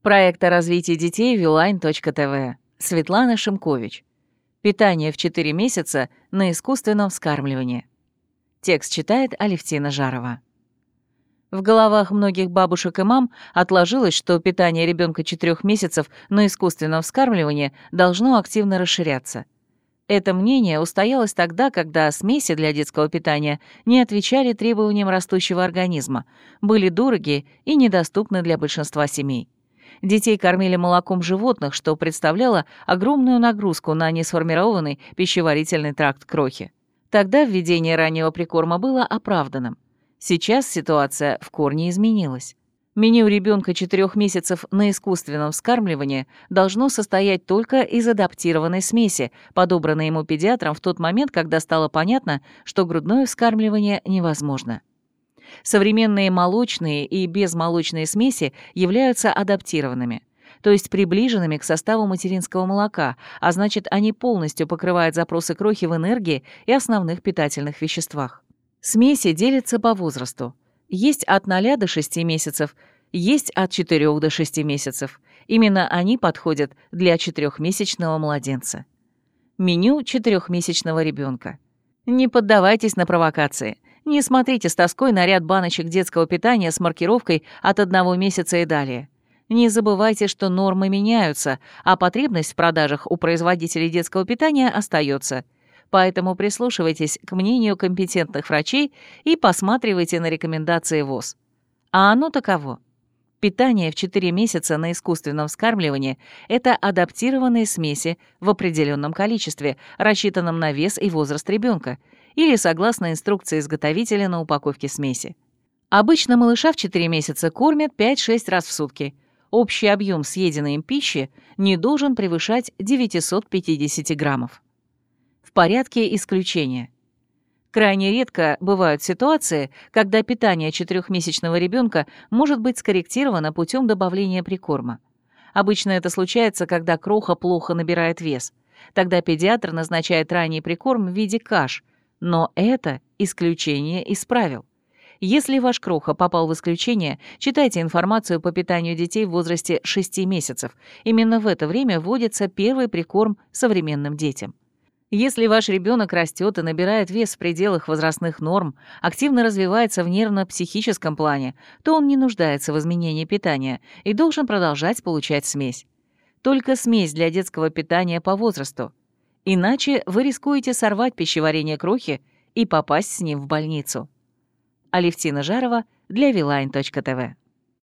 Проект о развитии детей Viewline.tv. Светлана Шимкович. Питание в 4 месяца на искусственном вскармливании. Текст читает Алевтина Жарова. В головах многих бабушек и мам отложилось, что питание ребенка 4 месяцев на искусственном вскармливании должно активно расширяться. Это мнение устоялось тогда, когда смеси для детского питания не отвечали требованиям растущего организма, были дороги и недоступны для большинства семей. Детей кормили молоком животных, что представляло огромную нагрузку на несформированный пищеварительный тракт крохи. Тогда введение раннего прикорма было оправданным. Сейчас ситуация в корне изменилась. Меню ребенка 4 месяцев на искусственном вскармливании должно состоять только из адаптированной смеси, подобранной ему педиатром в тот момент, когда стало понятно, что грудное вскармливание невозможно. Современные молочные и безмолочные смеси являются адаптированными, то есть приближенными к составу материнского молока, а значит, они полностью покрывают запросы крохи в энергии и основных питательных веществах. Смеси делятся по возрасту. Есть от 0 до 6 месяцев, есть от 4 до 6 месяцев. Именно они подходят для 4-месячного младенца. Меню 4-месячного ребенка. Не поддавайтесь на провокации. Не смотрите с тоской на ряд баночек детского питания с маркировкой от 1 месяца и далее. Не забывайте, что нормы меняются, а потребность в продажах у производителей детского питания остается. Поэтому прислушивайтесь к мнению компетентных врачей и посматривайте на рекомендации ВОЗ. А оно таково. Питание в 4 месяца на искусственном вскармливании – это адаптированные смеси в определенном количестве, рассчитанном на вес и возраст ребенка, или согласно инструкции изготовителя на упаковке смеси. Обычно малыша в 4 месяца кормят 5-6 раз в сутки. Общий объем съеденной им пищи не должен превышать 950 граммов. В порядке исключения. Крайне редко бывают ситуации, когда питание 4-месячного ребенка может быть скорректировано путем добавления прикорма. Обычно это случается, когда кроха плохо набирает вес. Тогда педиатр назначает ранний прикорм в виде каш, но это исключение из правил. Если ваш кроха попал в исключение, читайте информацию по питанию детей в возрасте 6 месяцев. Именно в это время вводится первый прикорм современным детям. Если ваш ребенок растет и набирает вес в пределах возрастных норм, активно развивается в нервно-психическом плане, то он не нуждается в изменении питания и должен продолжать получать смесь. Только смесь для детского питания по возрасту. Иначе вы рискуете сорвать пищеварение крохи и попасть с ним в больницу. Алевтина Жарова для Viewline.tv.